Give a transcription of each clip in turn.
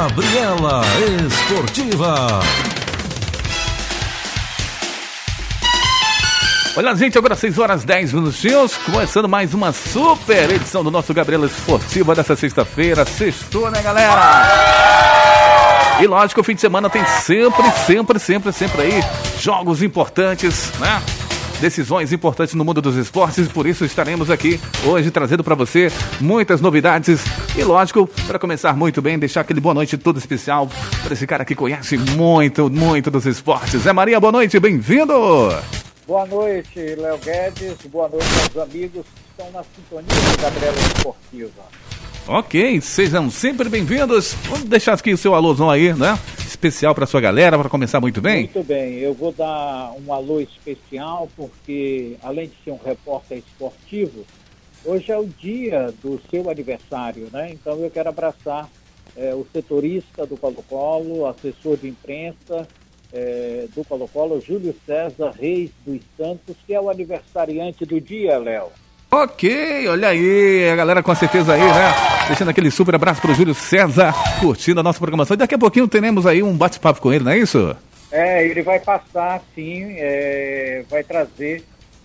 Gabriela Esportiva. Olha, gente, agora 6h10, começando mais uma super edição do nosso Gabriela Esportiva dessa sexta-feira. Sextou, né, galera? E lógico, o fim de semana tem sempre aí jogos importantes, né? Decisões importantes no mundo dos esportes, por isso estaremos aqui hoje trazendo para você muitas novidades e, lógico, para começar muito bem, deixar aquele boa noite todo especial para esse cara que conhece muito dos esportes. Zé Maria, boa noite, bem-vindo! Boa noite, Léo Guedes, boa noite aos amigos que estão na sintonia da Gabriela Esportiva. Ok, sejam sempre bem-vindos. Vamos deixar aqui o seu alôzão aí, né? Especial para sua galera, para começar muito bem. Muito bem, eu vou dar um alô especial porque, além de ser um repórter esportivo, hoje é o dia do seu aniversário, né? Então eu quero abraçar o setorista do Colo-Colo, assessor de imprensa do Colo-Colo, Júlio César Reis dos Santos, que é o aniversariante do dia, Léo. Ok, olha aí, a galera com certeza aí, né? Deixando aquele super abraço pro Júlio César, curtindo a nossa programação. E daqui a pouquinho teremos aí um bate-papo com ele, não é isso? Ele vai passar, sim, vai trazer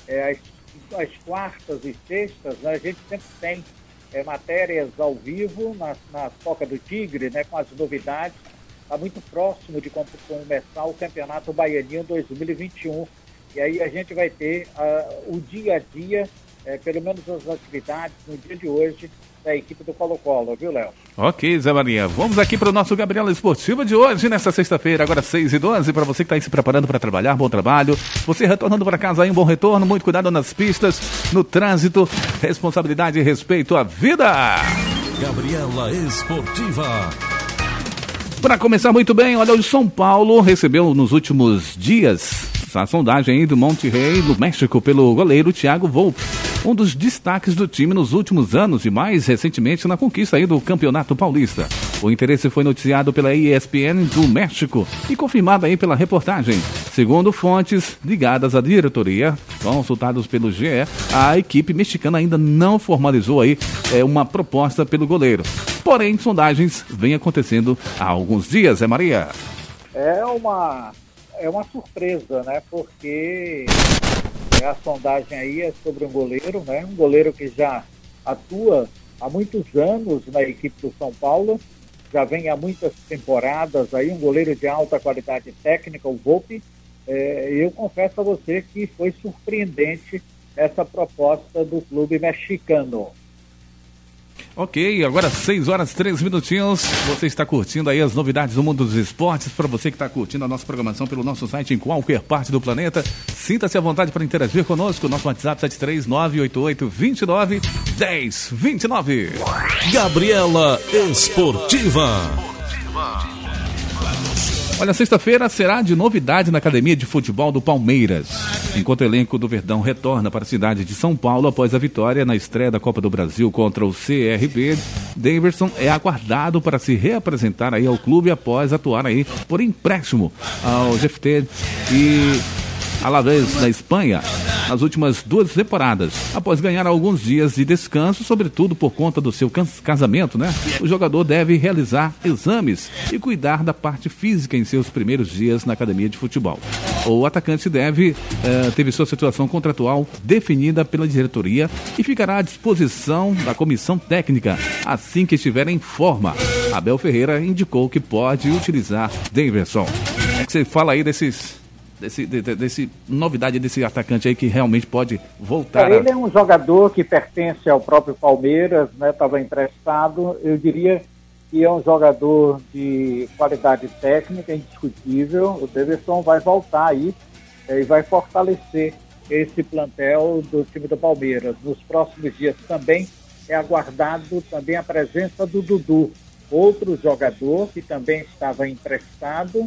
as quartas e sextas, né? A gente sempre tem matérias ao vivo na Toca do Tigre, né? Com as novidades. Está muito próximo de começar o Campeonato Baianinho 2021. E aí a gente vai ter o dia a dia, pelo menos as atividades no dia de hoje da equipe do Colo-Colo, viu, Léo? Ok, Zé Maria. Vamos aqui para o nosso Gabriela Esportiva de hoje, nesta sexta-feira, agora 6h12, para você que está aí se preparando para trabalhar, bom trabalho. Você retornando para casa aí, um bom retorno, muito cuidado nas pistas, no trânsito, responsabilidade e respeito à vida. Gabriela Esportiva. Para começar muito bem, olha, o São Paulo recebeu nos últimos dias a sondagem aí do Monterrey, do México, pelo goleiro Thiago Volpi, um dos destaques do time nos últimos anos e mais recentemente na conquista aí do Campeonato Paulista. O interesse foi noticiado pela ESPN do México e confirmado aí pela reportagem. Segundo fontes ligadas à diretoria, consultados pelo GE, a equipe mexicana ainda não formalizou aí uma proposta pelo goleiro. Porém, sondagens vêm acontecendo há alguns dias, Zé Maria. É uma surpresa, né? Porque a sondagem aí é sobre um goleiro, né? Um goleiro que já atua há muitos anos na equipe do São Paulo, já vem há muitas temporadas aí, um goleiro de alta qualidade técnica, o Volpi. Eu confesso a você que foi surpreendente essa proposta do clube mexicano. Ok, agora 6h13. Você está curtindo aí as novidades do mundo dos esportes. Para você que está curtindo a nossa programação pelo nosso site em qualquer parte do planeta, sinta-se à vontade para interagir conosco. Nosso WhatsApp 73988291029. Gabriela Esportiva. Olha, sexta-feira será de novidade na Academia de Futebol do Palmeiras. Enquanto o elenco do Verdão retorna para a cidade de São Paulo após a vitória na estreia da Copa do Brasil contra o CRB, Daverson é aguardado para se reapresentar aí ao clube após atuar aí por empréstimo ao GFT e Alavés na Espanha nas últimas 2 temporadas. Após ganhar alguns dias de descanso, sobretudo por conta do seu casamento, né? O jogador deve realizar exames e cuidar da parte física em seus primeiros dias na academia de futebol. O atacante teve sua situação contratual definida pela diretoria e ficará à disposição da comissão técnica assim que estiver em forma. Abel Ferreira indicou que pode utilizar Daverson. É que você fala aí desse novidade desse atacante aí que realmente pode voltar. Ele é um jogador que pertence ao próprio Palmeiras, né? Estava emprestado. Eu diria que é um jogador de qualidade técnica indiscutível. O Daverson vai voltar aí e vai fortalecer esse plantel do time do Palmeiras. Nos próximos dias também é aguardado também a presença do Dudu, outro jogador que também estava emprestado,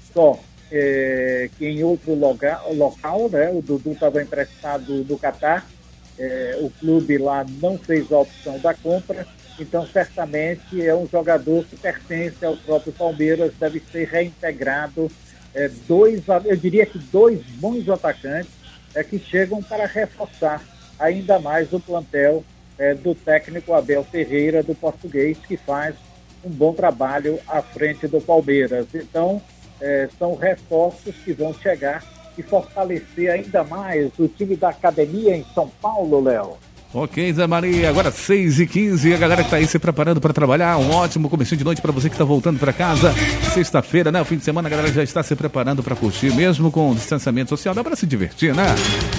que em outro local, né? O Dudu estava emprestado no Catar, o clube lá não fez a opção da compra, então certamente é um jogador que pertence ao próprio Palmeiras, deve ser reintegrado. Eu diria que 2 bons atacantes que chegam para reforçar ainda mais o plantel do técnico Abel Ferreira, do Português, que faz um bom trabalho à frente do Palmeiras. Então, são reforços que vão chegar e fortalecer ainda mais o time da academia em São Paulo, Léo. Ok, Zé Maria, agora 6h15, a galera que tá aí se preparando para trabalhar, um ótimo comecinho de noite para você que tá voltando para casa, sexta-feira, né, o fim de semana a galera já está se preparando para curtir, mesmo com o distanciamento social, dá para se divertir, né?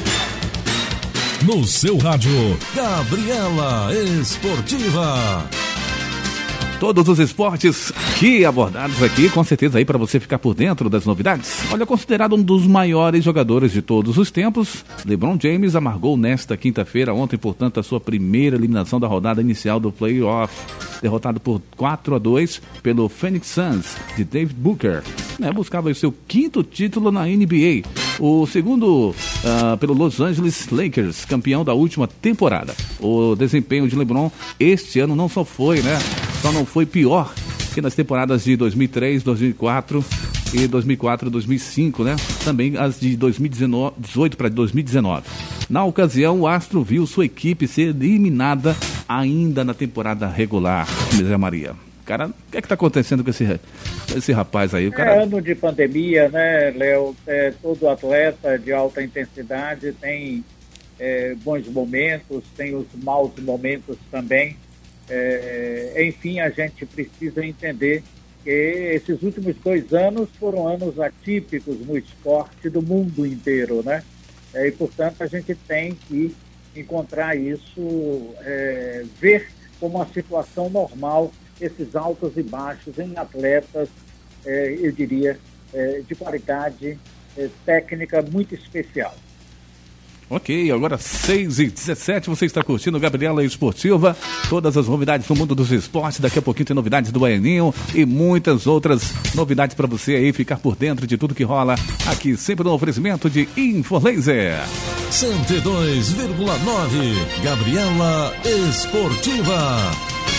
No seu rádio, Gabriela Esportiva. Todos os esportes que abordados aqui, com certeza aí para você ficar por dentro das novidades. Olha, considerado um dos maiores jogadores de todos os tempos, LeBron James amargou nesta quinta-feira, ontem, portanto, a sua primeira eliminação da rodada inicial do playoff, derrotado por 4-2 pelo Phoenix Suns de David Booker. Buscava o seu 5º título na NBA, o segundo pelo Los Angeles Lakers, campeão da última temporada. O desempenho de LeBron este ano não só foi, só não foi pior que nas temporadas de 2003, 2004 e 2004-2005, também as de 2018 para 2019. Na ocasião, o Astro viu sua equipe ser eliminada ainda na temporada regular, Zé Maria. Cara, o que é que tá acontecendo com esse rapaz aí? É ano de pandemia, né, Léo? Todo atleta de alta intensidade tem bons momentos, tem os maus momentos também. Enfim, a gente precisa entender que esses últimos 2 anos foram anos atípicos no esporte do mundo inteiro, né? E, portanto, a gente tem que encontrar isso, ver como uma situação normal esses altos e baixos em atletas, eu diria, de qualidade técnica muito especial. Ok, agora 6h17, você está curtindo Gabriela Esportiva, todas as novidades do mundo dos esportes, daqui a pouquinho tem novidades do Baianinho e muitas outras novidades para você aí ficar por dentro de tudo que rola aqui, sempre no oferecimento de Infolaser. 102,9, Gabriela Esportiva.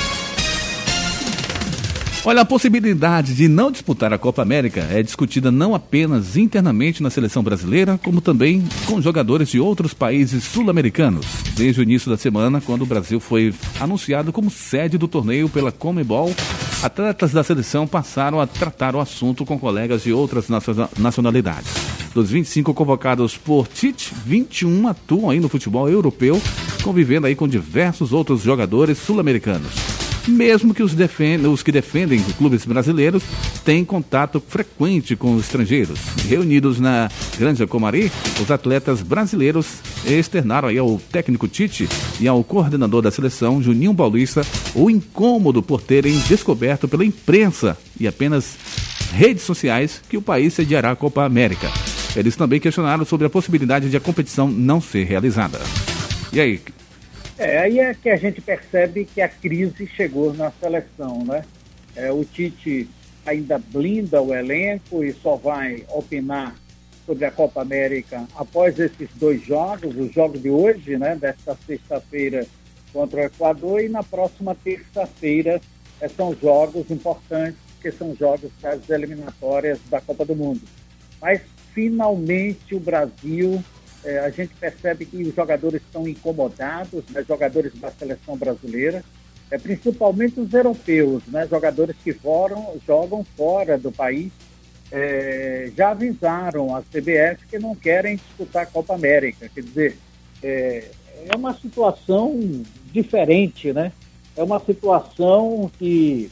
Olha, a possibilidade de não disputar a Copa América é discutida não apenas internamente na seleção brasileira, como também com jogadores de outros países sul-americanos. Desde o início da semana, quando o Brasil foi anunciado como sede do torneio pela Conmebol, atletas da seleção passaram a tratar o assunto com colegas de outras nacionalidades. Dos 25 convocados por Tite, 21 atuam aí no futebol europeu, convivendo aí com diversos outros jogadores sul-americanos. Mesmo que os que defendem clubes brasileiros têm contato frequente com os estrangeiros. Reunidos na Granja Comari, os atletas brasileiros externaram aí ao técnico Tite e ao coordenador da seleção, Juninho Paulista, o incômodo por terem descoberto pela imprensa e apenas redes sociais que o país sediará a Copa América. Eles também questionaram sobre a possibilidade de a competição não ser realizada. E aí? Aí é que a gente percebe que a crise chegou na seleção, né? O Tite ainda blinda o elenco e só vai opinar sobre a Copa América após esses 2 jogos, os jogos de hoje, né? Desta sexta-feira contra o Equador, e na próxima terça-feira são jogos importantes, que são jogos das eliminatórias da Copa do Mundo. Mas, finalmente, o Brasil... a gente percebe que os jogadores estão incomodados, né, jogadores da seleção brasileira, principalmente os europeus, né, jogadores que jogam fora do país, já avisaram a CBF que não querem disputar a Copa América. Quer dizer, é uma situação diferente, né? É uma situação que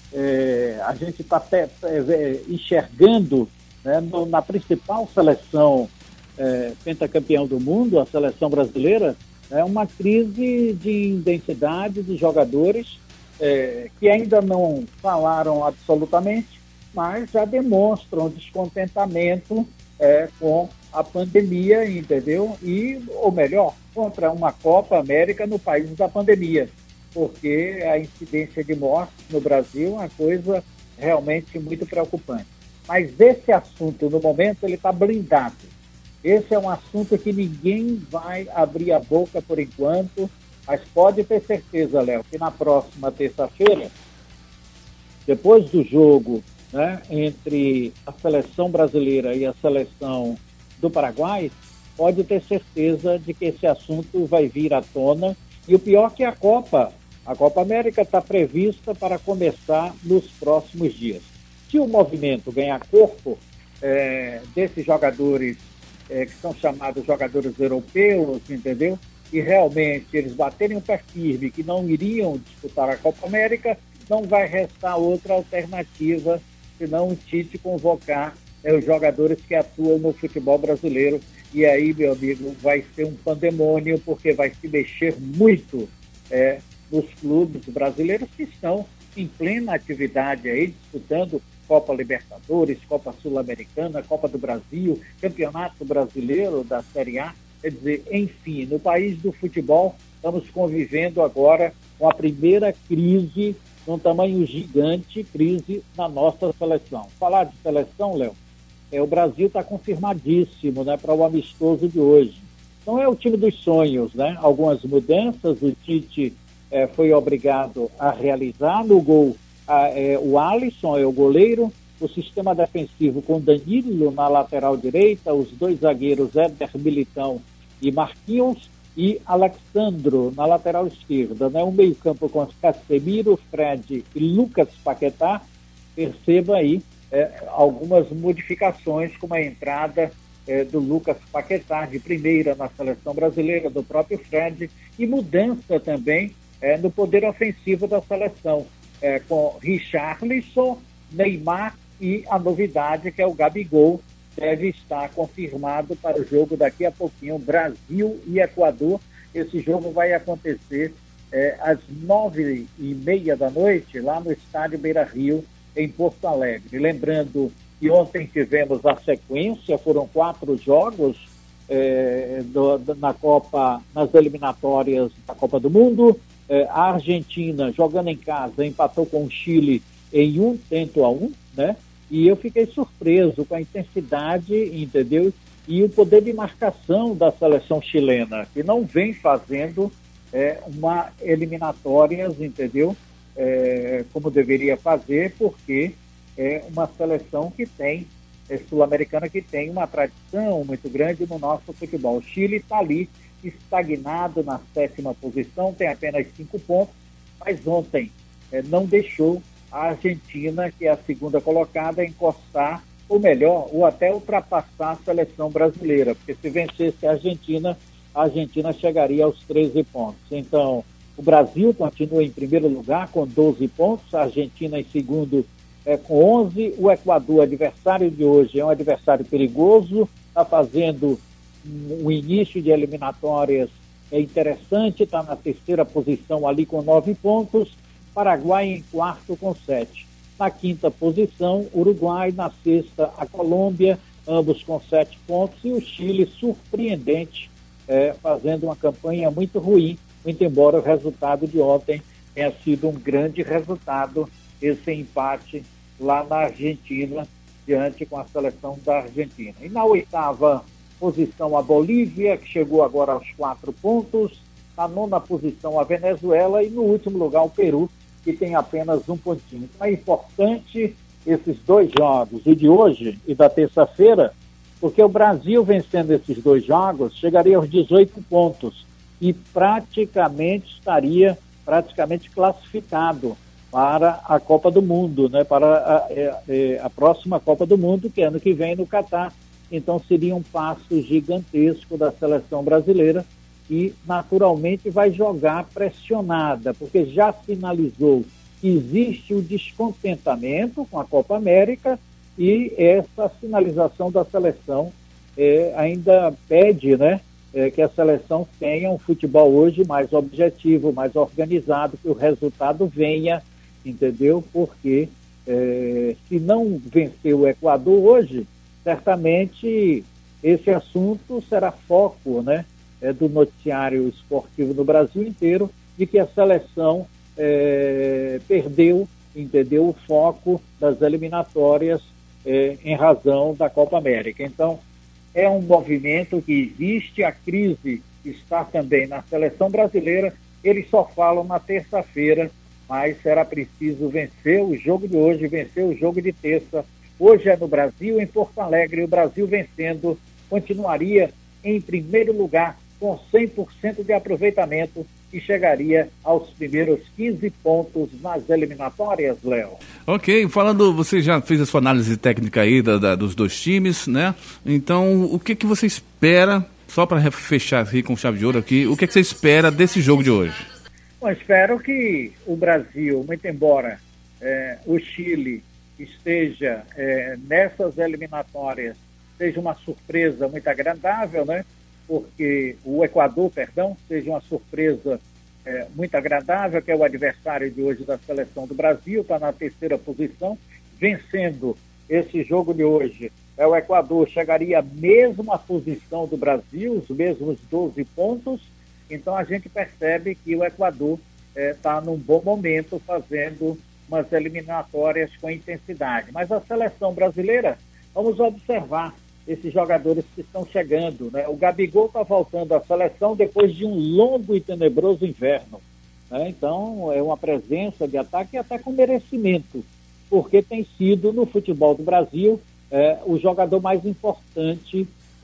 a gente está enxergando, né, na principal seleção pentacampeão do mundo, a seleção brasileira, é uma crise de identidade de jogadores que ainda não falaram absolutamente, mas já demonstram descontentamento com a pandemia, entendeu? Ou melhor, contra uma Copa América no país da pandemia, porque a incidência de mortes no Brasil é uma coisa realmente muito preocupante. Mas esse assunto, no momento, ele está blindado. Esse é um assunto que ninguém vai abrir a boca por enquanto, mas pode ter certeza, Léo, que na próxima terça-feira, depois do jogo, né, entre a seleção brasileira e a seleção do Paraguai, pode ter certeza de que esse assunto vai vir à tona. E o pior é que a Copa A Copa América está prevista para começar nos próximos dias. Se o movimento ganhar corpo, desses jogadores que são chamados jogadores europeus, entendeu? E realmente eles baterem um pé firme que não iriam disputar a Copa América, não vai restar outra alternativa senão o Tite convocar os jogadores que atuam no futebol brasileiro. E aí, meu amigo, vai ser um pandemônio, porque vai se mexer muito nos clubes brasileiros que estão em plena atividade aí, disputando Copa Libertadores, Copa Sul-Americana, Copa do Brasil, Campeonato Brasileiro da Série A. Quer dizer, enfim, no país do futebol, estamos convivendo agora com a primeira crise, de um tamanho gigante, crise na nossa seleção. Falar de seleção, Léo, o Brasil está confirmadíssimo, né, para o amistoso de hoje. Então é o time dos sonhos, né? Algumas mudanças, o Tite foi obrigado a realizar. No gol, o Alisson é o goleiro, o sistema defensivo com Danilo na lateral direita, os dois zagueiros Éder Militão e Marquinhos, e Alexandro na lateral esquerda, né? Um meio-campo com Casemiro, Fred e Lucas Paquetá. Perceba aí algumas modificações, como a entrada do Lucas Paquetá de primeira na seleção brasileira, do próprio Fred, e mudança também no poder ofensivo da seleção, com Richarlison, Neymar e a novidade que é o Gabigol, deve estar confirmado para o jogo daqui a pouquinho, Brasil e Equador. Esse jogo vai acontecer às 9h30 da noite, lá no estádio Beira-Rio, em Porto Alegre. Lembrando que ontem tivemos a sequência, foram 4 jogos na Copa, nas eliminatórias da Copa do Mundo. A Argentina, jogando em casa, empatou com o Chile em 1-1, né? E eu fiquei surpreso com a intensidade, entendeu? E o poder de marcação da seleção chilena, que não vem fazendo uma eliminatórias, entendeu? Como deveria fazer, porque é uma seleção que tem, sul-americana, que tem uma tradição muito grande no nosso futebol. O Chile está ali, estagnado na 7ª posição, tem apenas 5 pontos, mas ontem não deixou a Argentina, que é a 2ª colocada, encostar, ou melhor, ou até ultrapassar a seleção brasileira, porque se vencesse a Argentina chegaria aos 13 pontos. Então, o Brasil continua em primeiro lugar com 12 pontos, a Argentina em segundo com 11, o Equador, adversário de hoje, é um adversário perigoso, está fazendo um início de eliminatórias interessante, está na 3ª posição ali com 9 pontos, Paraguai em 4º com 7. Na 5ª posição, Uruguai, na 6ª a Colômbia, ambos com 7 pontos, e o Chile, surpreendente, fazendo uma campanha muito ruim, muito embora o resultado de ontem tenha sido um grande resultado, esse empate lá na Argentina, diante com a seleção da Argentina. E na 8ª posição a Bolívia, que chegou agora aos 4 pontos, na 9ª posição a Venezuela, e no último lugar o Peru, que tem apenas 1 pontinho. Então é importante esses 2 jogos, o de hoje e da terça-feira, porque o Brasil vencendo esses 2 jogos chegaria aos 18 pontos e estaria classificado para a Copa do Mundo, né? Para a próxima Copa do Mundo, que é ano que vem no Catar. Então seria um passo gigantesco da seleção brasileira, e naturalmente vai jogar pressionada, porque já sinalizou que existe o descontentamento com a Copa América, e essa sinalização da seleção ainda pede, né, que a seleção tenha um futebol hoje mais objetivo, mais organizado, que o resultado venha, entendeu? Porque se não vencer o Equador hoje, certamente esse assunto será foco, né, do noticiário esportivo no Brasil inteiro, de que a seleção perdeu, entendeu, o foco das eliminatórias em razão da Copa América. Então, é um movimento que existe, a crise está também na seleção brasileira, eles só falam na terça-feira, mas será preciso vencer o jogo de hoje, vencer o jogo de terça. Hoje é no Brasil, em Porto Alegre, e o Brasil vencendo continuaria em primeiro lugar, com 100% de aproveitamento e chegaria aos primeiros 15 pontos nas eliminatórias, Léo. Ok, você já fez a sua análise técnica aí dos dois times, né? Então, o que você espera, só para fechar aqui com chave de ouro aqui, o que você espera desse jogo de hoje? Bom, espero que o Brasil, muito embora o Chile esteja nessas eliminatórias, seja uma surpresa muito agradável, né? Porque o Equador, seja uma surpresa muito agradável, que é o adversário de hoje da seleção do Brasil, está na terceira posição, vencendo esse jogo de hoje. O Equador chegaria à mesma posição do Brasil, os mesmos 12 pontos, então a gente percebe que o Equador está num bom momento, fazendo umas eliminatórias com intensidade. Mas a seleção brasileira, vamos observar esses jogadores que estão chegando, né? O Gabigol está voltando à seleção depois de um longo e tenebroso inverno, né? Então, é uma presença de ataque até com merecimento, porque tem sido, no futebol do Brasil, o jogador mais importante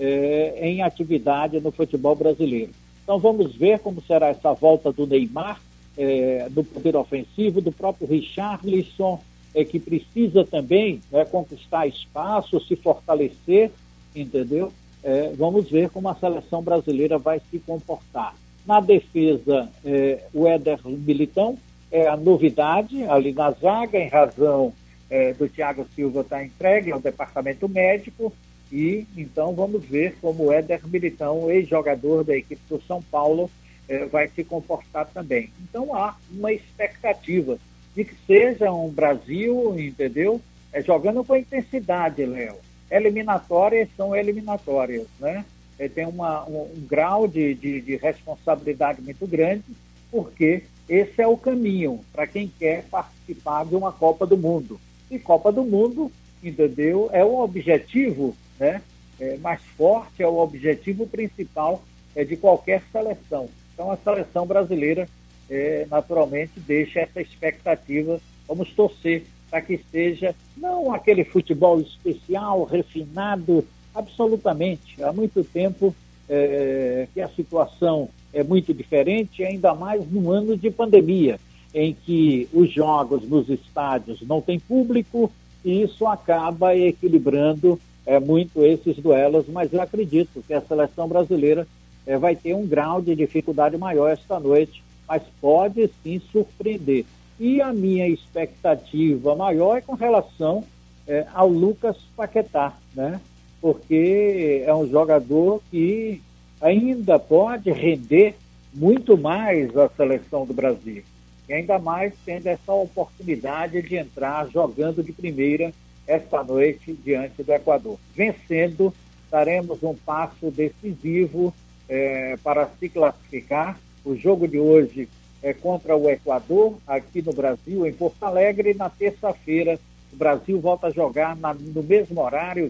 em atividade no futebol brasileiro. Então, vamos ver como será essa volta do Neymar, do poder ofensivo, do próprio Richarlison, que precisa também conquistar espaço, se fortalecer, entendeu? Vamos ver como a seleção brasileira vai se comportar. Na defesa, o Éder Militão é a novidade ali na zaga, em razão do Thiago Silva estar entregue ao departamento médico, e então vamos ver como o Éder Militão, ex-jogador da equipe do São Paulo, vai se comportar também. Então há uma expectativa de que seja um Brasil, entendeu? Jogando com intensidade, Léo. Eliminatórias são eliminatórias, né? Tem um grau de responsabilidade muito grande, porque esse é o caminho para quem quer participar de uma Copa do Mundo. E Copa do Mundo, entendeu? É o objetivo, né? Mais forte, é o objetivo principal de qualquer seleção. Então a seleção brasileira naturalmente deixa essa expectativa. Vamos torcer para que seja não aquele futebol especial, refinado, absolutamente. Há muito tempo que a situação é muito diferente, ainda mais num ano de pandemia, em que os jogos nos estádios não têm público, e isso acaba equilibrando muito esses duelos, mas eu acredito que a seleção brasileira vai ter um grau de dificuldade maior esta noite, mas pode sim surpreender. E a minha expectativa maior é com relação ao Lucas Paquetá, né? Porque é um jogador que ainda pode render muito mais a seleção do Brasil. E ainda mais tendo essa oportunidade de entrar jogando de primeira esta noite diante do Equador. Vencendo, daremos um passo decisivo para se classificar. O jogo de hoje é contra o Equador, aqui no Brasil, em Porto Alegre. Na terça-feira, o Brasil volta a jogar no mesmo horário,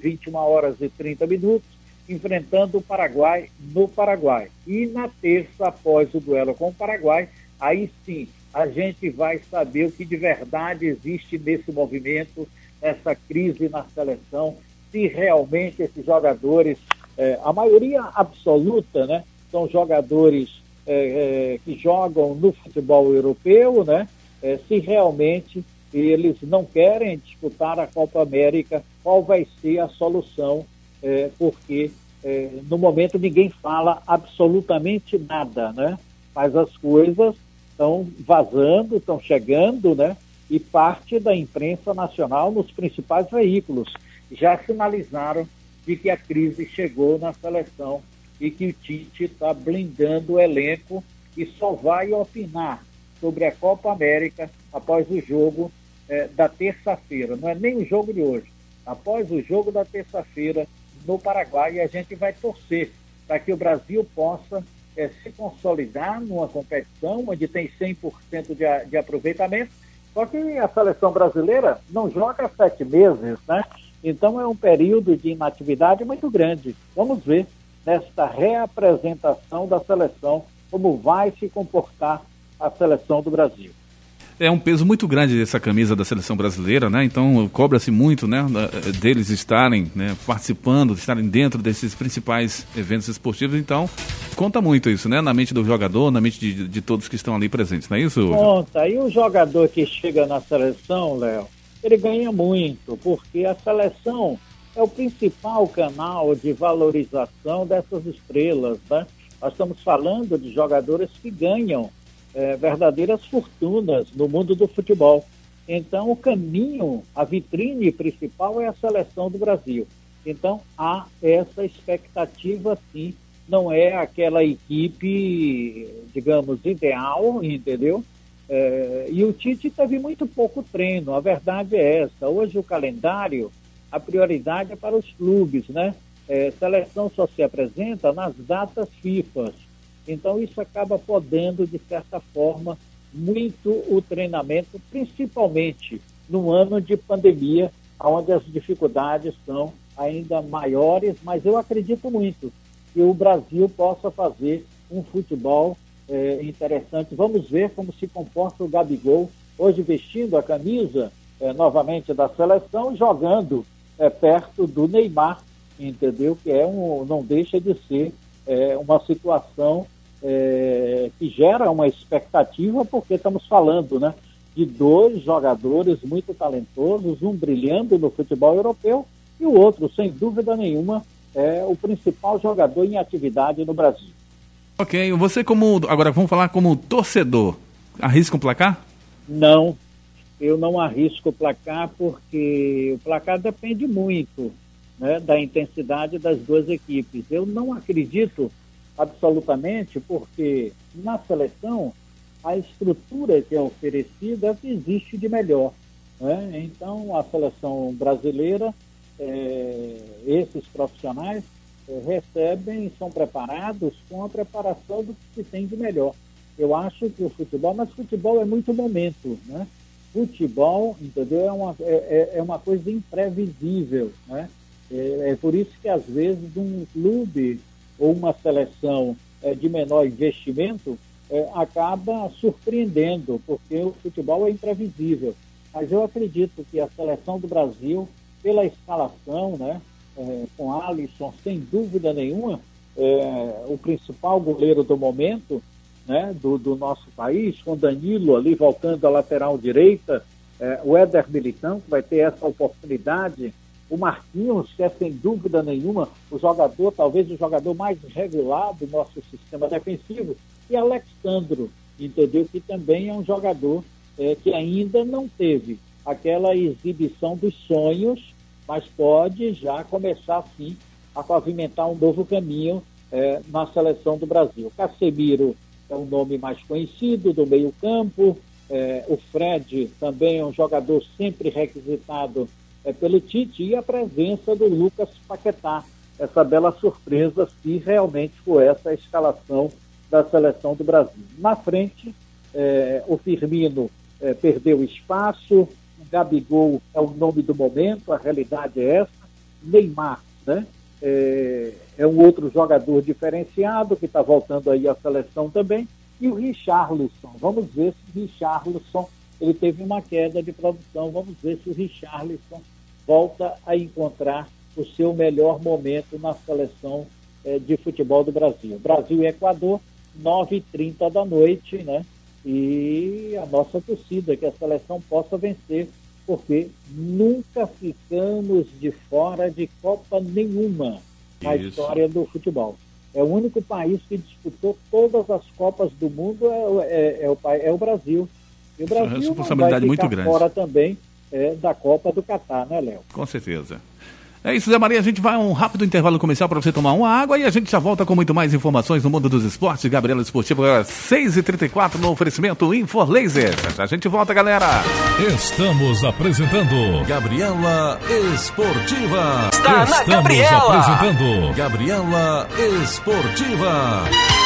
21h30, enfrentando o Paraguai no Paraguai. E na terça, após o duelo com o Paraguai, aí sim, a gente vai saber o que de verdade existe nesse movimento, essa crise na seleção, se realmente esses jogadores, a maioria absoluta, né, são jogadores que jogam no futebol europeu, né, se realmente eles não querem disputar a Copa América, qual vai ser a solução, porque no momento ninguém fala absolutamente nada, né, mas as coisas estão vazando, estão chegando, né, e parte da imprensa nacional nos principais veículos já sinalizaram de que a crise chegou na seleção e que o Tite está blindando o elenco e só vai opinar sobre a Copa América após o jogo da terça-feira. Não é nem o jogo de hoje. Após o jogo da terça-feira no Paraguai, a gente vai torcer para que o Brasil possa se consolidar numa competição onde tem 100% de aproveitamento. Só que a seleção brasileira não joga 7 meses, né? Então é um período de inatividade muito grande. Vamos ver nesta reapresentação da seleção como vai se comportar a seleção do Brasil. É um peso muito grande essa camisa da seleção brasileira, né? Então cobra-se muito, né, deles estarem, né, participando, estarem dentro desses principais eventos esportivos. Então conta muito isso, né? Na mente do jogador, na mente de todos que estão ali presentes, não é isso? Conta. E o jogador que chega na seleção, Léo, ele ganha muito, porque a seleção é o principal canal de valorização dessas estrelas, né? Nós estamos falando de jogadores que ganham verdadeiras fortunas no mundo do futebol. Então, o caminho, a vitrine principal é a seleção do Brasil. Então, há essa expectativa, sim. Não é aquela equipe, digamos, ideal, entendeu? E o Tite teve muito pouco treino, a verdade é essa. Hoje o calendário, a prioridade é para os clubes, né? Seleção só se apresenta nas datas FIFA. Então isso acaba podendo, de certa forma, muito o treinamento, principalmente no ano de pandemia, onde as dificuldades são ainda maiores, mas eu acredito muito que o Brasil possa fazer um futebol interessante. Vamos ver como se comporta o Gabigol, hoje vestindo a camisa novamente da seleção, jogando perto do Neymar, entendeu? Que não deixa de ser uma situação que gera uma expectativa, porque estamos falando, né, de dois jogadores muito talentosos, um brilhando no futebol europeu e o outro, sem dúvida nenhuma, é o principal jogador em atividade no Brasil. Ok, você agora vamos falar como torcedor, arrisca um placar? Não, eu não arrisco o placar, porque o placar depende muito, né, da intensidade das duas equipes. Eu não acredito absolutamente, porque na seleção a estrutura que é oferecida é o que existe de melhor, né? Então a seleção brasileira, esses profissionais recebem, são preparados com a preparação do que se tem de melhor. Eu acho que o futebol, mas futebol é muito momento, né? Futebol, entendeu? É uma coisa imprevisível, né? É por isso que às vezes um clube ou uma seleção de menor investimento acaba surpreendendo, porque o futebol é imprevisível. Mas eu acredito que a seleção do Brasil, pela escalação, né, com Alisson, sem dúvida nenhuma, o principal goleiro do momento, né, do nosso país, com Danilo ali voltando à lateral direita, o Éder Militão, que vai ter essa oportunidade, o Marquinhos, que é sem dúvida nenhuma talvez o jogador mais regular do nosso sistema defensivo, e Alexandro, entendeu? Que também é um jogador que ainda não teve aquela exibição dos sonhos, mas pode já começar, sim, a pavimentar um novo caminho na seleção do Brasil. Casemiro é o nome mais conhecido do meio-campo, o Fred também é um jogador sempre requisitado pelo Tite, e a presença do Lucas Paquetá, essa bela surpresa, se realmente for essa a escalação da seleção do Brasil. Na frente, o Firmino perdeu espaço, o Gabigol é o nome do momento, a realidade é essa. Neymar, né, é um outro jogador diferenciado que está voltando aí à seleção também, e o Richarlison. Vamos ver se o Richarlison, ele teve uma queda de produção, vamos ver se o Richarlison volta a encontrar o seu melhor momento na seleção de futebol do Brasil. Brasil e Equador, 9h30 da noite, né? E a nossa torcida, que a seleção possa vencer, porque nunca ficamos de fora de Copa nenhuma na história do futebol. É o único país que disputou todas as Copas do mundo, é o Brasil. E o Brasil é uma responsabilidade muito grande. Fora também da Copa do Catar, né, Léo? Com certeza. É isso, Zé Maria, a gente vai a um rápido intervalo comercial para você tomar uma água e a gente já volta com muito mais informações no mundo dos esportes. Gabriela Esportiva, agora 6h34 no oferecimento Infoleiser. A gente volta, galera. Estamos apresentando Gabriela Esportiva. Está na Gabriela. Apresentando Gabriela Esportiva.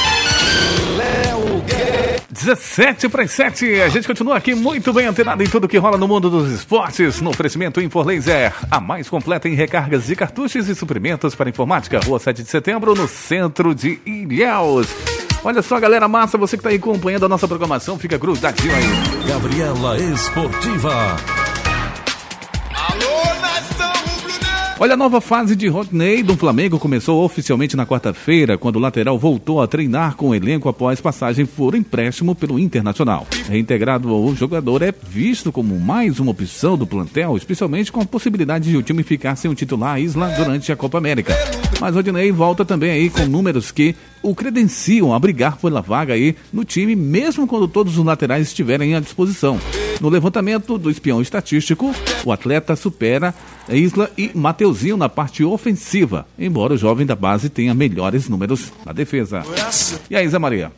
Léo Guerreiro. 17h07, a gente continua aqui muito bem antenado em tudo que rola no mundo dos esportes, no oferecimento Infoleiser, a mais completa em recargas de cartuchos e suprimentos para informática, Rua 7 de Setembro, no centro de Ilhéus. Olha só, galera massa, você que tá aí acompanhando a nossa programação, fica grudadinho aí. Gabriela Esportiva. Olha, a nova fase de Rodney do Flamengo começou oficialmente na quarta-feira, quando o lateral voltou a treinar com o elenco após passagem por empréstimo pelo Internacional. Reintegrado, o jogador é visto como mais uma opção do plantel, especialmente com a possibilidade de o time ficar sem o titular Isla durante a Copa América. Mas Rodney volta também aí com números que o credenciam a brigar pela vaga aí no time, mesmo quando todos os laterais estiverem à disposição. No levantamento do espião estatístico, o atleta supera Isla e Mateuzinho na parte ofensiva, embora o jovem da base tenha melhores números na defesa. E aí, Zé Maria?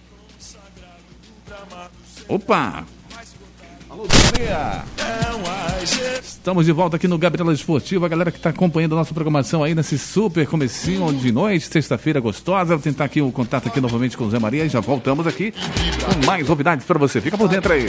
Opa! Alô, Zé Maria! Estamos de volta aqui no Gabriela Esportiva, a galera que está acompanhando a nossa programação aí nesse super comecinho de noite, sexta-feira gostosa. Vou tentar aqui o contato aqui novamente com o Zé Maria e já voltamos aqui com mais novidades para você. Fica por dentro aí.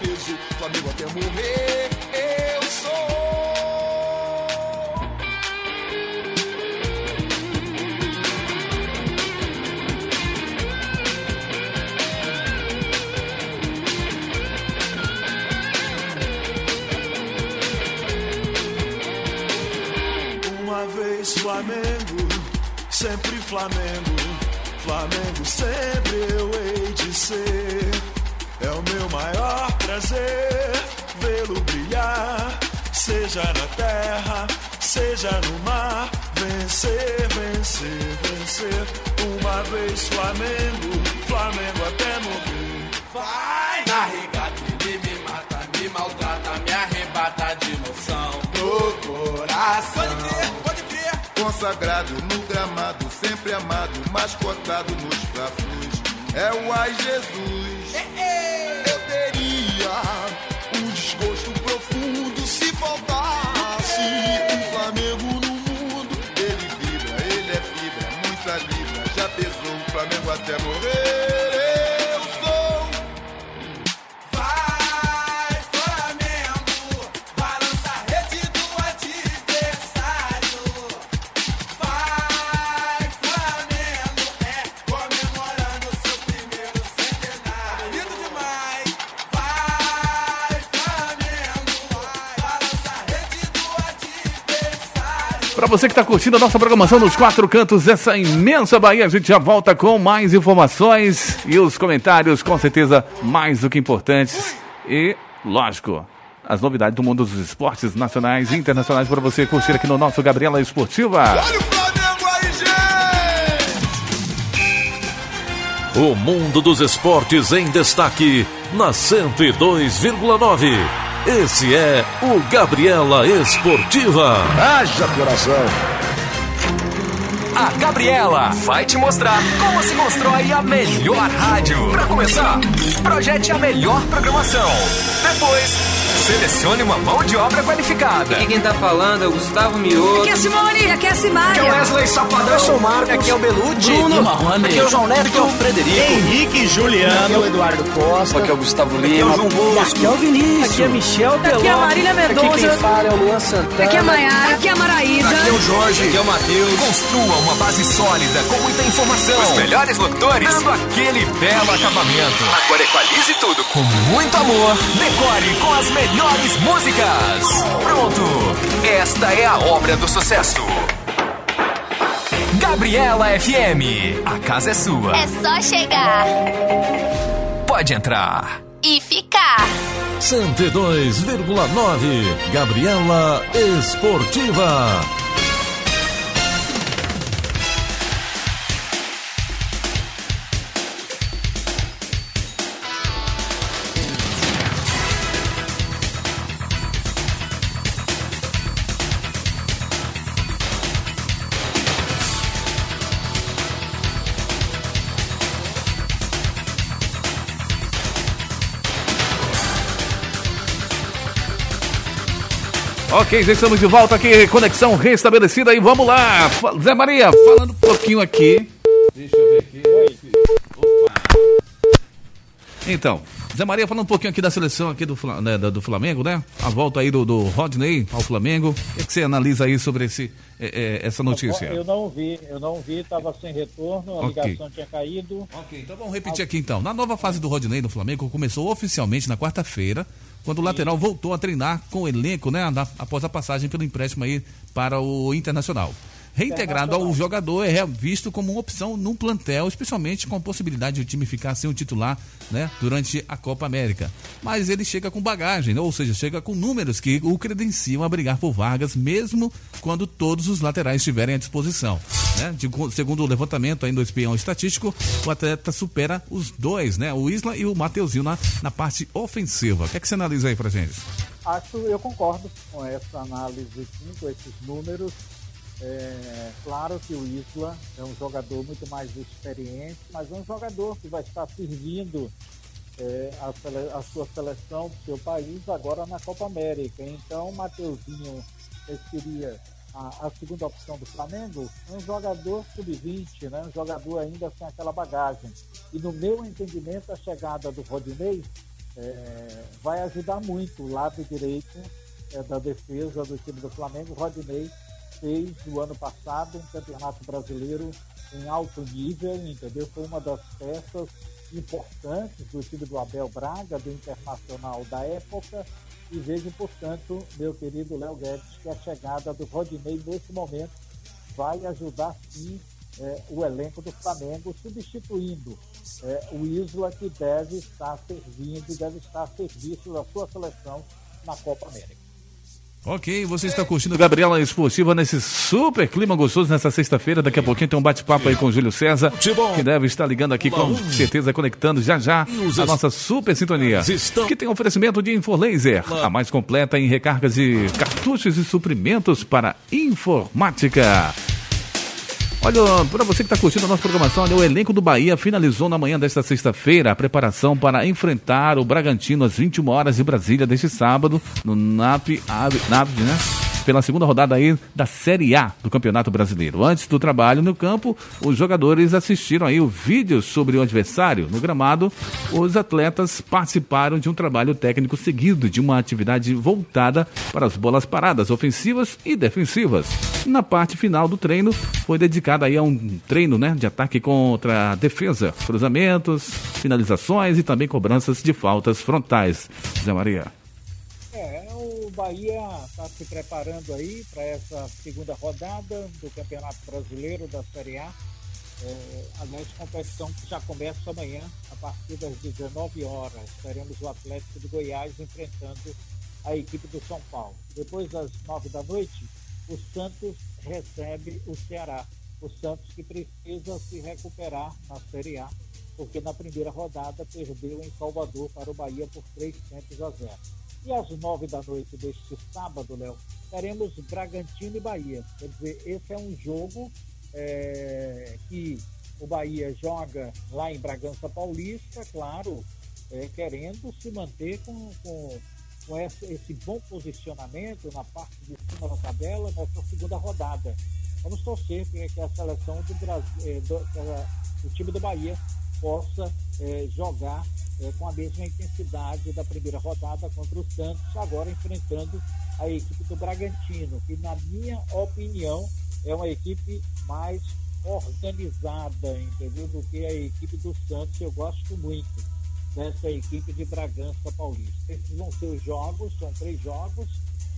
Flamengo, sempre Flamengo, Flamengo sempre eu hei de ser. É o meu maior prazer vê-lo brilhar, seja na terra, seja no mar. Vencer, vencer, vencer. Uma vez Flamengo, Flamengo até morrer. Vai na regata, ele me mata, me maltrata, me arrebata de emoção no coração. Pode crer, pode crer. Consagrado no gramado, sempre amado, mascotado nos Fla-Flus. É o Ai Jesus. Eu teria um desgosto profundo se faltasse um Flamengo no mundo. Ele vibra, ele é fibra, muita libra. Já pesou o Flamengo até morrer. Eu sou. Vai, Flamengo, balança a rede do adversário. Vai, Flamengo, comemorando seu primeiro centenário. Lindo demais. Vai, Flamengo, balança a rede do adversário. Para você que está curtindo a nossa programação nos quatro cantos dessa imensa Bahia, a gente já volta com mais informações e os comentários, com certeza, mais do que importantes. E, lógico, as novidades do mundo dos esportes nacionais e internacionais para você curtir aqui no nosso Gabriela Esportiva. Olha o Flamengo aí, gente! O mundo dos esportes em destaque na 102,9. Esse é o Gabriela Esportiva. Haja coração! A Gabriela vai te mostrar como se constrói a melhor rádio. Para começar, projete a melhor programação. Depois, selecione uma mão de obra qualificada. Aqui quem tá falando é o Gustavo Mioto. Aqui é a Simone, aqui é a Simária. Aqui é o Wesley Safadão. Eu sou o Marcos. Aqui é o Belucci. Bruno Marrone. Aqui é o João Neto. Aqui é o Frederico. Henrique Juliano. Aqui é o Eduardo Costa. Aqui é o Gustavo Lima. Aqui é o João Bosco. Aqui é o Vinícius. Aqui é Michel Teló. Aqui é a Marília Mendonça. Aqui quem fala é o Luan Santana. Aqui é a Maiara. Aqui é a Maraísa. Aqui é o Jorge. Aqui é o Matheus. Construa uma base sólida com muita informação. Os melhores locutores dando aquele belo acabamento. Agora equalize tudo com muito amor. Decore com as melhores músicas. Pronto. Esta é a obra do sucesso. Gabriela FM. A casa é sua. É só chegar Pode entrar. e ficar. 102,9. Gabriela Esportiva. Ok, já estamos de volta aqui, conexão restabelecida e vamos lá. Zé Maria, falando um pouquinho aqui. Deixa eu ver aqui. Opa. Então, Zé Maria, falando um pouquinho aqui da seleção aqui do Flamengo, né? A volta aí do Rodinei ao Flamengo. O que você analisa aí sobre essa notícia? Eu não vi, estava sem retorno, a ligação tinha caído. Ok, então vamos repetir aqui então. Na nova fase do Rodinei no Flamengo, começou oficialmente na quarta-feira, quando o lateral voltou a treinar com o elenco, né? Após a passagem pelo empréstimo aí para o Internacional. Reintegrado ao jogador, é visto como uma opção no plantel, especialmente com a possibilidade de o time ficar sem o titular, né, durante a Copa América. Mas ele chega com bagagem, né, ou seja, chega com números que o credenciam a brigar por vagas, mesmo quando todos os laterais estiverem à disposição. Né? Segundo o levantamento aí do espião estatístico, o atleta supera os dois, né, o Isla e o Mateuzinho na parte ofensiva. O que é que você analisa aí pra gente? Eu concordo com essa análise, sim, com esses números. Claro que o Isla é um jogador muito mais experiente, mas é um jogador que vai estar servindo a sua seleção do seu país agora na Copa América. Então, o Mateuzinho seria a segunda opção do Flamengo, é um jogador sub-20, né? Um jogador ainda sem aquela bagagem. E no meu entendimento, a chegada do Rodinei vai ajudar muito o lado direito da defesa do time do Flamengo. O Rodinei fez no ano passado um campeonato brasileiro em alto nível, entendeu? Foi uma das peças importantes do time do Abel Braga, do Internacional da época, e vejo, portanto, meu querido Léo Guedes, que a chegada do Rodinei nesse momento vai ajudar sim o elenco do Flamengo, substituindo o Isla, que deve estar servindo e deve estar a serviço da sua seleção na Copa América. Ok, você está curtindo Gabriela Esportiva nesse super clima gostoso nessa sexta-feira. Daqui a pouquinho tem um bate-papo aí com o Júlio César, que deve estar ligando aqui com certeza, conectando já a nossa super sintonia, que tem oferecimento de Infolaser, a mais completa em recargas de cartuchos e suprimentos para informática. Olha, para você que está curtindo a nossa programação, olha, o elenco do Bahia finalizou na manhã desta sexta-feira a preparação para enfrentar o Bragantino às 21 horas de Brasília deste sábado no NAP, né? Pela segunda rodada aí da Série A do Campeonato Brasileiro. Antes do trabalho no campo, os jogadores assistiram aí o vídeo sobre o adversário. No gramado, os atletas participaram de um trabalho técnico seguido de uma atividade voltada para as bolas paradas, ofensivas e defensivas. Na parte final do treino, foi dedicada aí a um treino, né, de ataque contra a defesa, cruzamentos, finalizações e também cobranças de faltas frontais. Zé Maria. O Bahia está se preparando aí para essa segunda rodada do Campeonato Brasileiro da Série A. Aliás, competição que já começa amanhã, a partir das 19 horas. Teremos o Atlético de Goiás enfrentando a equipe do São Paulo. Depois, às 9 da noite, o Santos recebe o Ceará. O Santos que precisa se recuperar na Série A, porque na primeira rodada perdeu em Salvador para o Bahia por 3-0. E às 9 da noite deste sábado, Léo, teremos Bragantino e Bahia. Quer dizer, esse é um jogo que o Bahia joga lá em Bragança Paulista, claro, querendo se manter com esse bom posicionamento na parte de cima da tabela nessa segunda rodada. Vamos torcer que a seleção do Brasil, o time do Bahia possa jogar com a mesma intensidade da primeira rodada contra o Santos, agora enfrentando a equipe do Bragantino, que na minha opinião é uma equipe mais organizada, entendeu, do que a equipe do Santos. Eu gosto muito dessa equipe de Bragança Paulista. Esses vão ser os jogos, são 3 jogos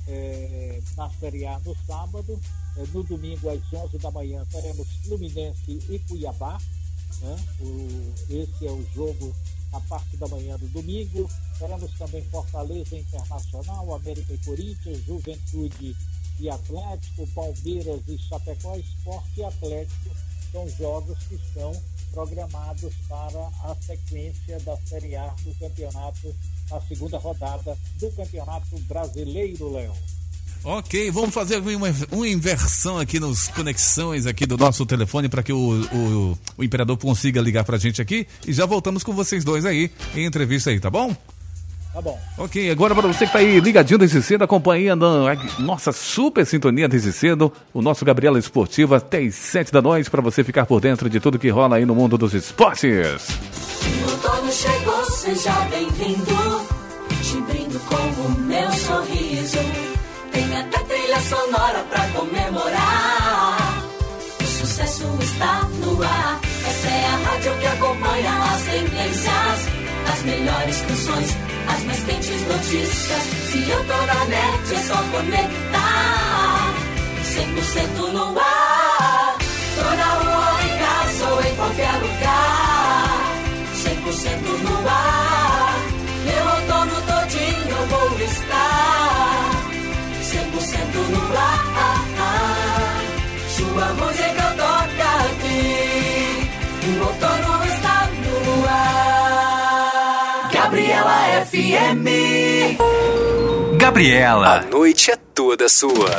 na Série A no sábado. No domingo às 11 da manhã teremos Fluminense e Cuiabá, né? Esse é o jogo na parte da manhã do domingo. Teremos também Fortaleza Internacional, América e Corinthians, Juventude e Atlético, Palmeiras e Chapecó, Sport e Atlético. São jogos que estão programados para a sequência da Série A do campeonato, na segunda rodada do Campeonato Brasileiro, Léo. Ok, vamos fazer uma inversão aqui nas conexões aqui do nosso telefone para que o Imperador consiga ligar pra gente aqui e já voltamos com vocês dois aí em entrevista aí, tá bom? Tá bom. Ok, agora para você que tá aí ligadinho desde cedo, acompanhando a nossa super sintonia desde cedo, o nosso Gabriela Esportiva até às 7 da noite para você ficar por dentro de tudo que rola aí no mundo dos esportes. O dono chegou. seja bem-vindo. Te brindo com o meu sorriso. Tem até trilha sonora pra comemorar. O sucesso está no ar. Essa é a rádio que acompanha as tendências, as melhores canções, as mais quentes notícias. Se eu tô na net é só conectar. 100% no ar. Tô na rua, em casa ou em qualquer lugar. 100% no ar. Meu outono todinho eu vou estar. 100% no ar. Sua música toca aqui. O outono está no ar. Gabriela FM. Gabriela, a noite é toda sua.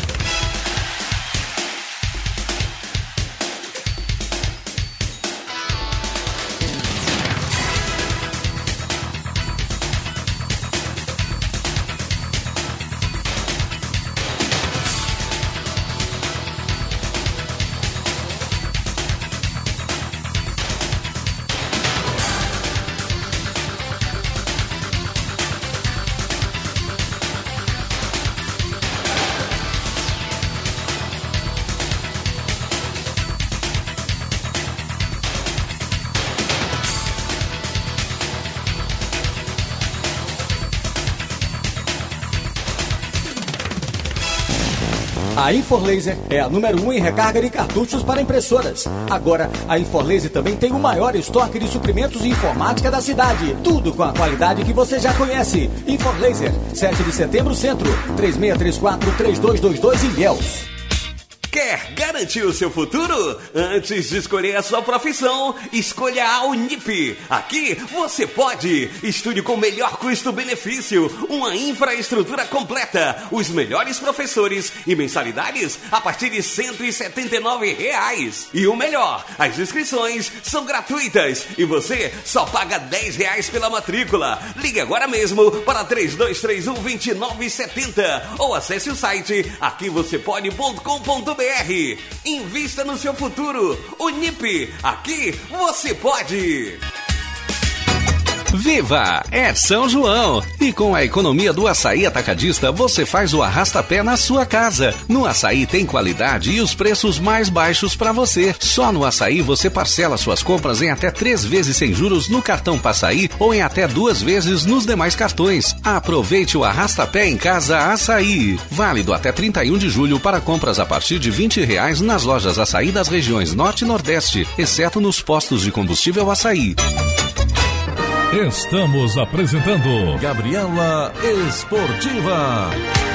A InforLaser é a número 1 em recarga de cartuchos para impressoras. Agora, a InforLaser também tem o maior estoque de suprimentos de informática da cidade. Tudo com a qualidade que você já conhece. InforLaser, 7 de setembro, Centro, 3634-3222 em Ilhéus. Quer garantir o seu futuro? Antes de escolher a sua profissão, escolha a Unip. Aqui você pode. Estude com o melhor custo-benefício, uma infraestrutura completa, os melhores professores e mensalidades a partir de R$ 179. E o melhor, as inscrições são gratuitas e você só paga R$ 10 pela matrícula. Ligue agora mesmo para 3231-2970 ou acesse o site aquivocêpode.com.br. Invista no seu futuro. Unip, aqui você pode. Viva! É São João! E com a economia do Açaí Atacadista, você faz o arrasta-pé na sua casa. No Açaí tem qualidade e os preços mais baixos para você. Só no Açaí você parcela suas compras em até 3 vezes sem juros no cartão Passaí ou em até 2 vezes nos demais cartões. Aproveite o arrasta-pé em casa Açaí. Válido até 31 de julho para compras a partir de R$ 20 nas lojas Açaí das regiões Norte e Nordeste, exceto nos postos de combustível Açaí. Estamos apresentando Gabriela Esportiva.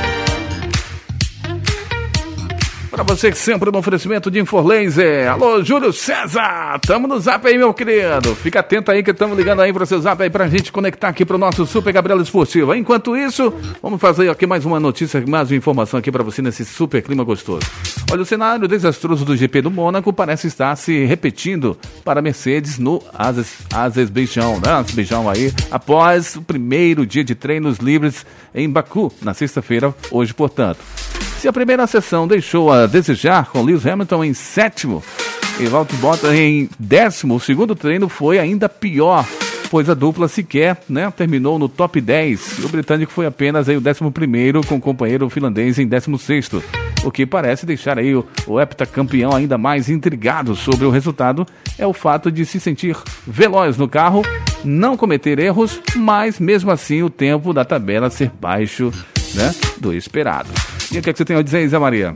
Para você que sempre no oferecimento de InforLaser. Alô, Júlio César, tamo no zap aí, meu querido. Fica atento aí que estamos ligando aí para o seu zap aí pra gente conectar aqui pro nosso Super Gabriela Esportiva. Enquanto isso, vamos fazer aqui mais uma notícia, mais uma informação aqui para você nesse super clima gostoso. Olha, o cenário desastroso do GP do Mônaco parece estar se repetindo para a Mercedes no Azerbaijão, né? Azerbaijão aí, após o primeiro dia de treinos livres em Baku, na sexta-feira, hoje, portanto. Se a primeira sessão deixou a desejar, com Lewis Hamilton em 7º e Valtteri Bottas em 10º, o segundo treino foi ainda pior, pois a dupla sequer, né, terminou no top 10. E o britânico foi apenas aí o 11º, com o companheiro finlandês em 16º. O que parece deixar aí o heptacampeão ainda mais intrigado sobre o resultado é o fato de se sentir veloz no carro, não cometer erros, mas mesmo assim o tempo da tabela ser baixo, né, do esperado. E o que é que você tem a dizer aí, Zé Maria?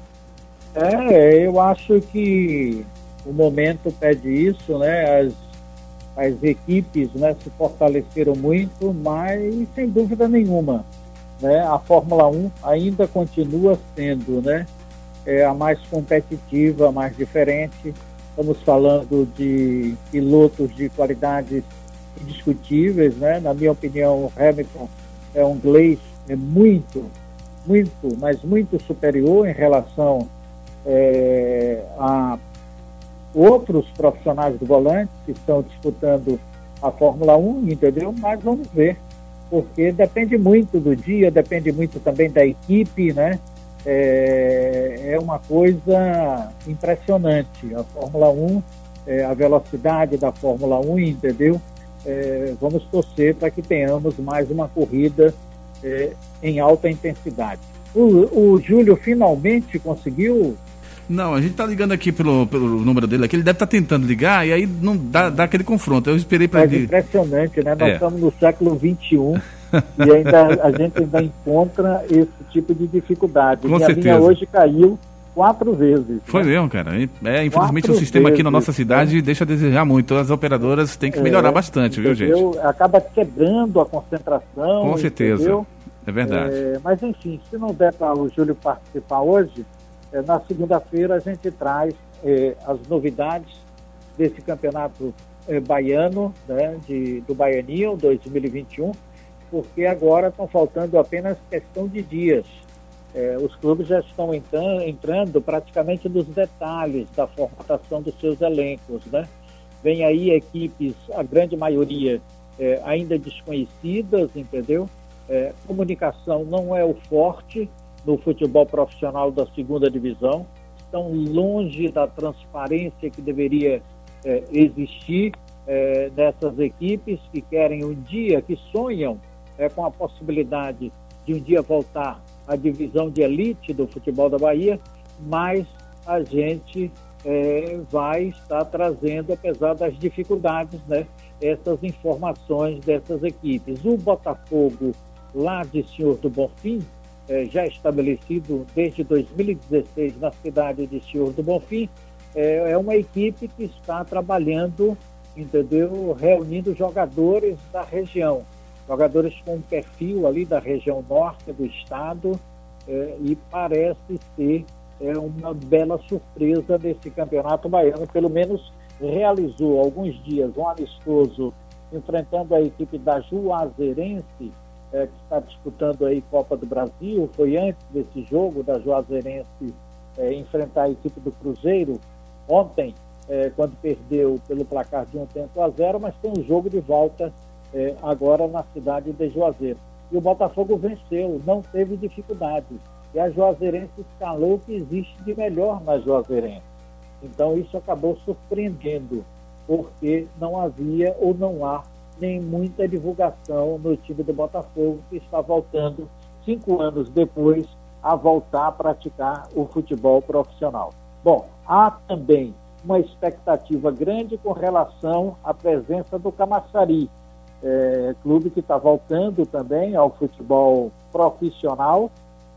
Eu acho que o momento pede isso, né? As equipes, né, se fortaleceram muito, mas sem dúvida nenhuma, né, a Fórmula 1 ainda continua sendo, né, a mais competitiva, a mais diferente. Estamos falando de pilotos de qualidades indiscutíveis, né? Na minha opinião, o Hamilton é um inglês muito, mas muito superior em relação a outros profissionais do volante que estão disputando a Fórmula 1, entendeu? Mas vamos ver, porque depende muito do dia, depende muito também da equipe, né? É uma coisa impressionante. A Fórmula 1, a velocidade da Fórmula 1, entendeu? vamos torcer para que tenhamos mais uma corrida em alta intensidade. O Júlio finalmente conseguiu... Não, a gente tá ligando aqui pelo número dele aqui, ele deve estar tentando ligar e aí não dá aquele confronto. Eu esperei para ele. É impressionante, né? Nós estamos no século XXI e a gente ainda encontra esse tipo de dificuldade. Com Minha certeza. linha hoje caiu 4 vezes. Foi né? mesmo, cara. Infelizmente o sistema aqui na nossa cidade deixa a desejar muito. As operadoras têm que melhorar bastante, viu, gente? Acaba quebrando a concentração. Com certeza. Entendeu? É verdade. Mas enfim, se não der para o Júlio participar hoje, na segunda-feira a gente traz as novidades desse campeonato baiano, né, do Baianinho 2021, porque agora estão faltando apenas questão de dias. Os clubes já estão entrando praticamente nos detalhes da formatação dos seus elencos, né? Vem aí equipes, a grande maioria ainda desconhecidas, entendeu? Comunicação não é o forte no futebol profissional da segunda divisão, estão longe da transparência que deveria existir nessas equipes que querem um dia, que sonham com a possibilidade de um dia voltar à divisão de elite do futebol da Bahia, mas a gente vai estar trazendo, apesar das dificuldades, né, essas informações dessas equipes. O Botafogo, lá de Senhor do Bonfim, já estabelecido desde 2016 na cidade de Senhor do Bonfim, é uma equipe que está trabalhando, entendeu, reunindo jogadores da região, jogadores com um perfil ali da região norte do estado, e parece ser uma bela surpresa desse campeonato baiano. Pelo menos realizou alguns dias um amistoso enfrentando a equipe da Juazeirense, que está disputando aí Copa do Brasil. Foi antes desse jogo da Juazeirense enfrentar a equipe do Cruzeiro ontem, quando perdeu pelo placar de 1-0, mas tem um jogo de volta agora na cidade de Juazeiro. E o Botafogo venceu, não teve dificuldade. E a Juazeirense escalou o que existe de melhor na Juazeirense. Então isso acabou surpreendendo, porque não havia ou não há nem muita divulgação no time do Botafogo, que está voltando 5 anos depois a voltar a praticar o futebol profissional. Bom, há também uma expectativa grande com relação à presença do Camaçari, clube que está voltando também ao futebol profissional.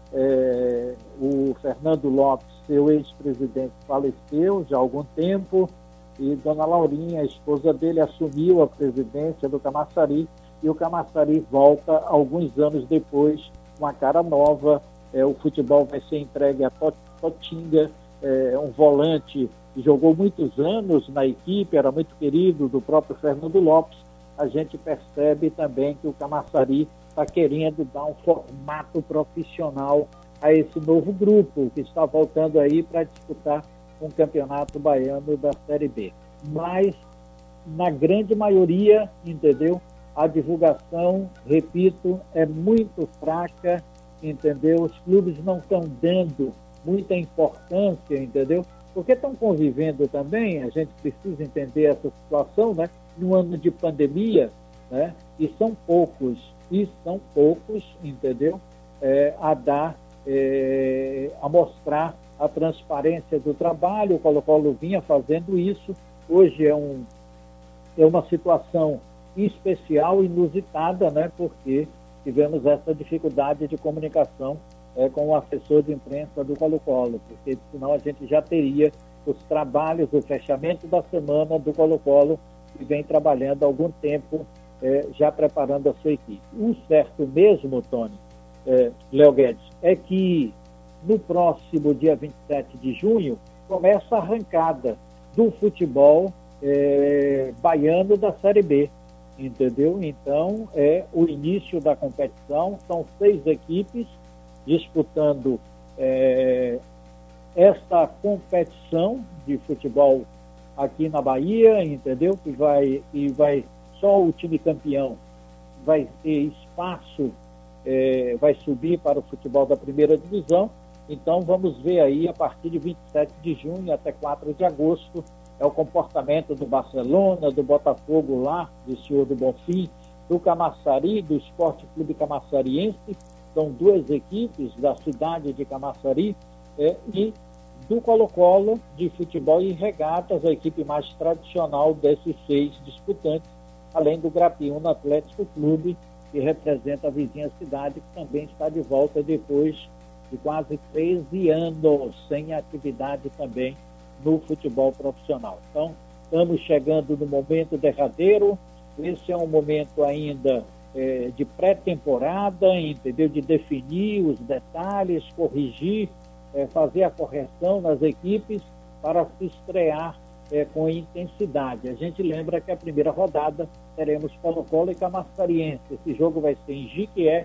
O Fernando Lopes, seu ex-presidente, faleceu já há algum tempo, e Dona Laurinha, a esposa dele, assumiu a presidência do Camaçari, e o Camaçari volta alguns anos depois, uma cara nova. O futebol vai ser entregue a Totinga, um volante que jogou muitos anos na equipe, era muito querido do próprio Fernando Lopes. A gente percebe também que o Camaçari está querendo dar um formato profissional a esse novo grupo, que está voltando aí para disputar um campeonato baiano da Série B. Mas, na grande maioria, entendeu? A divulgação, repito, é muito fraca, entendeu? Os clubes não estão dando muita importância, entendeu? Porque estão convivendo também, a gente precisa entender essa situação, né? Num ano de pandemia, né? E são poucos, entendeu? A mostrar a transparência do trabalho. O Colo-Colo vinha fazendo isso. Hoje é uma situação especial, inusitada, né? Porque tivemos essa dificuldade de comunicação com o assessor de imprensa do Colo-Colo, porque senão a gente já teria os trabalhos, o fechamento da semana do Colo-Colo, que vem trabalhando há algum tempo, já preparando a sua equipe. O certo mesmo, Tony, Léo Guedes, é que no próximo dia 27 de junho começa a arrancada do futebol baiano da Série B, entendeu? Então é o início da competição, são 6 equipes disputando essa competição de futebol aqui na Bahia, entendeu? Que vai só o time campeão vai ter espaço, vai subir para o futebol da primeira divisão. Então vamos ver aí a partir de 27 de junho até 4 de agosto é o comportamento do Barcelona, do Botafogo lá, do Senhor do Bonfim, do Camaçari, do Esporte Clube Camaçariense, são 2 equipes da cidade de Camaçari, e do Colo-Colo de futebol e regatas, a equipe mais tradicional desses 6 disputantes, além do Grapiúna Atlético Clube, que representa a vizinha cidade, que também está de volta depois de quase 13 anos sem atividade também no futebol profissional. Então, estamos chegando no momento derradeiro. Esse é um momento ainda de pré-temporada, entendeu? De definir os detalhes, corrigir, fazer a correção nas equipes para se estrear com intensidade. A gente lembra que a primeira rodada teremos Colo-Colo e Camaçariense. Esse jogo vai ser em Jiquié,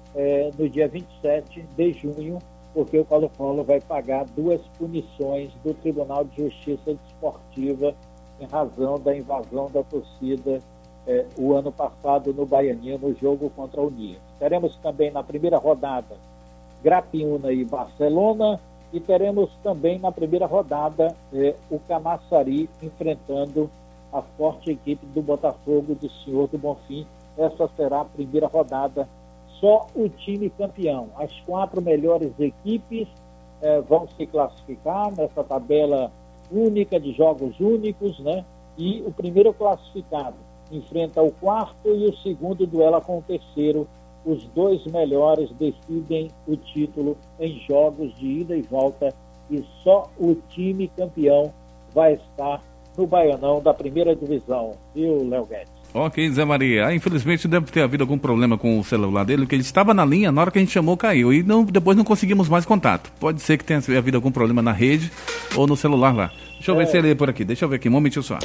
no dia 27 de junho, porque o Colo-Colo vai pagar 2 punições do Tribunal de Justiça Desportiva em razão da invasão da torcida o ano passado no Baianinho, no jogo contra a União. Teremos também na primeira rodada Grapiúna e Barcelona, e teremos também na primeira rodada o Camaçari enfrentando a forte equipe do Botafogo do Senhor do Bonfim. Essa será a primeira rodada. Só o time campeão. As 4 melhores equipes vão se classificar nessa tabela única de jogos únicos, né? E o primeiro classificado enfrenta o quarto e o segundo duela com o terceiro. Os 2 melhores decidem o título em jogos de ida e volta, e só o time campeão vai estar no Baianão da primeira divisão, viu, Léo Guedes? Ok, Zé Maria. Infelizmente deve ter havido algum problema com o celular dele, porque ele estava na linha, na hora que a gente chamou caiu, e depois não conseguimos mais contato. Pode ser que tenha havido algum problema na rede ou no celular lá. Deixa eu ver se ele é por aqui, deixa eu ver aqui, um momentinho só.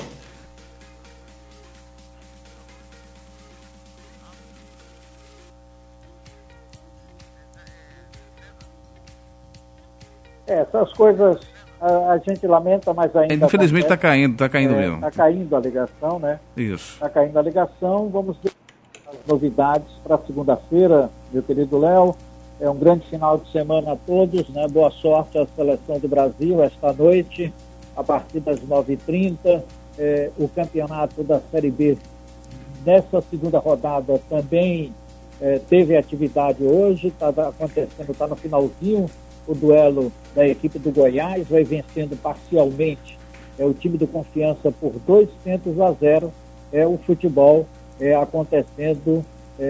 Essas coisas a gente lamenta, mas ainda... Infelizmente está caindo mesmo. Está caindo a ligação, né? Isso. Está caindo a ligação. Vamos ver as novidades para segunda-feira, meu querido Léo. É um grande final de semana a todos, né? Boa sorte à seleção do Brasil esta noite, a partir das 9h30. O campeonato da Série B, nessa segunda rodada, também teve atividade hoje, está acontecendo, está no finalzinho. O duelo da equipe do Goiás vai vencendo parcialmente o time do Confiança por 2-0. O futebol acontecendo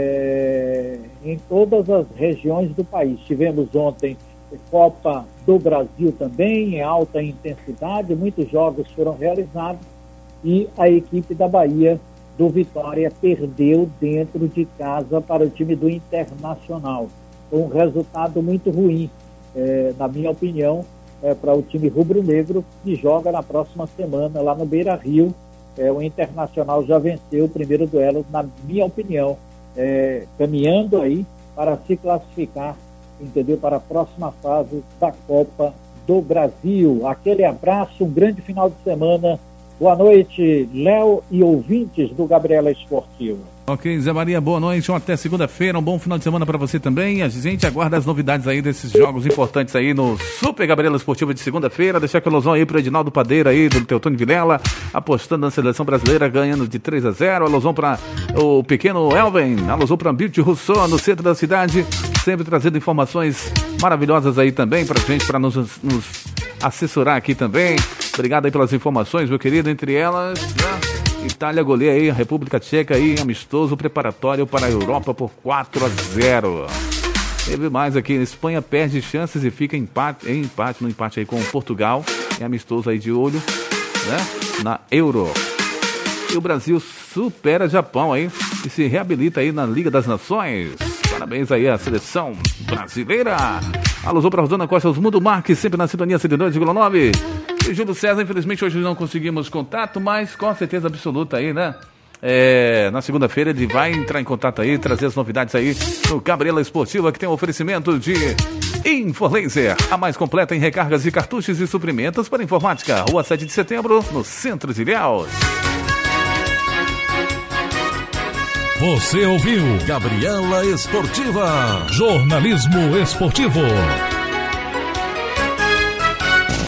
em todas as regiões do país. Tivemos ontem Copa do Brasil também, em alta intensidade, muitos jogos foram realizados, e a equipe da Bahia, do Vitória, perdeu dentro de casa para o time do Internacional. Foi um resultado muito ruim, na minha opinião, para o time rubro-negro, que joga na próxima semana lá no Beira-Rio. O Internacional já venceu o primeiro duelo, na minha opinião, caminhando aí para se classificar, entendeu, para a próxima fase da Copa do Brasil. Aquele abraço, um grande final de semana. Boa noite, Léo e ouvintes do Gabriela Esportiva. Ok, Zé Maria, boa noite, até segunda-feira, um bom final de semana para você também. A gente aguarda as novidades aí desses jogos importantes aí no Super Gabriela Esportiva de segunda-feira. Deixar aquele alusão aí pro Edinaldo Padeira aí, do Teutônio Vilela, apostando na seleção brasileira, ganhando de 3-0. Alusão para o pequeno Elven, alusão para Beauty Rousseau, no centro da cidade, sempre trazendo informações maravilhosas aí também pra gente, para nos assessorar aqui também. Obrigado aí pelas informações, meu querido, entre elas, né? Itália goleia aí a República Tcheca aí, amistoso preparatório para a Europa por 4-0. Teve mais aqui, Espanha perde chances e fica no empate aí com Portugal, é amistoso aí de olho, né, na Euro. E o Brasil supera Japão aí e se reabilita aí na Liga das Nações. Parabéns aí à seleção brasileira. Alusão para Rosana Costa, Osmundo Marques, sempre na sintonia 102,9. E Júlio César, infelizmente hoje não conseguimos contato, mas com certeza absoluta aí, né? Na segunda-feira ele vai entrar em contato aí, trazer as novidades aí no Gabriela Esportiva, que tem um oferecimento de InfoLaser, a mais completa em recargas de cartuchos e suprimentos para informática. Rua 7 de Setembro, no centro de Ilhéus. Você ouviu Gabriela Esportiva, jornalismo esportivo.